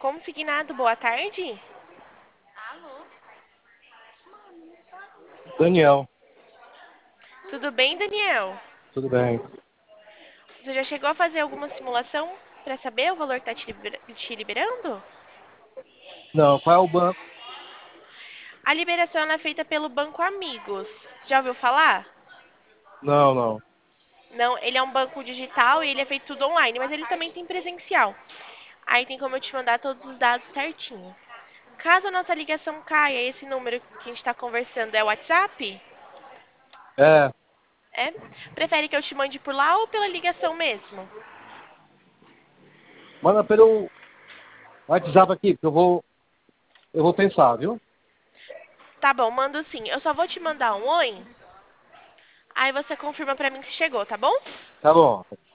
Consignado, boa tarde. Daniel, Tudo bem, Daniel? tudo bem? Você já chegou a fazer alguma simulação para saber o valor que está te liberando? Não, qual é o banco? A liberação ela é feita pelo Banco Amigos. Já ouviu falar? Não, não. Não, ele é um banco digital e ele é feito tudo online, mas ele também tem presencial. Aí tem como eu te mandar todos os dados certinho. Caso a nossa ligação caia, esse número que a gente está conversando é o WhatsApp? É, É? Prefere que eu te mande por lá ou pela ligação mesmo? manda pelo WhatsApp aqui, que eu vou pensar, viu? Tá bom, mando sim. Eu só vou te mandar um oi. Aí você confirma pra mim se chegou, tá bom? Tá bom.